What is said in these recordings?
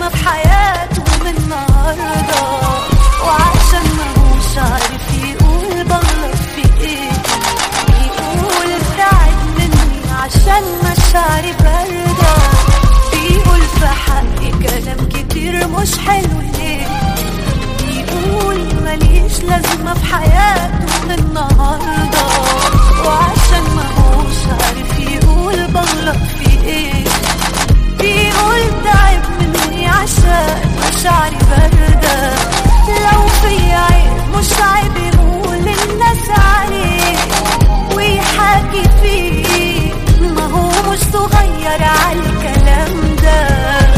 لازمة في حياته من النهاردة، وعشان ماهوش عارف يقول بغلط في ايه، يقول ابتعد مني عشان مشاعري باردة، بيقول في حقي كلام كتير مش حلو ليه، بيقول ماليش لازمة في حياته من النهاردة، وعشان ماهوش عارف يقول بغلط في ايه، بيقول تعب مني عشان مشاعري باردة، لو في عيب مش عيب يقول للناس عليه ويحاكي فيه، ما هو مش صغير على الكلام ده،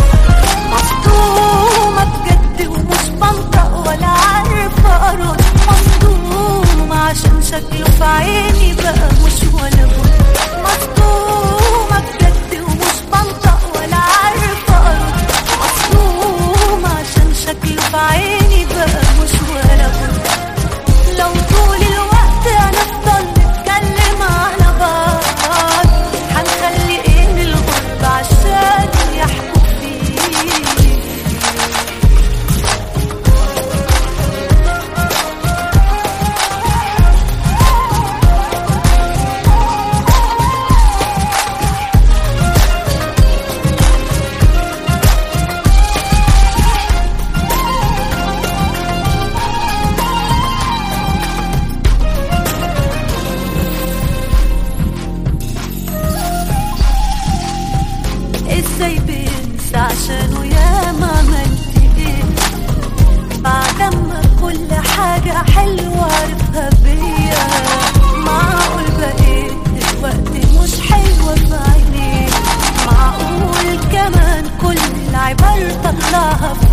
مصدومة بجد ومش بنطق ولا عارفة أرد، مصدومة عشان شكله في عيني بقى مش ولا بد، مصدومة بجد ومش بنطق ولا عارفة أرد، مصدومة عشان شكله في عيني بقى مش ولا بد، لو طول الوقت هنفضل نتكلم على بعض هنخلي ايه من الغرب عشان يحكوا فيه. ازاي بينسى عشانه ياما عملت ايه، بعد ما كل حاجة حلوة عرفها بيا، معقول بقيت دلوقتي مش حلوة في عينيه، معقول كمان كل العبر طلعها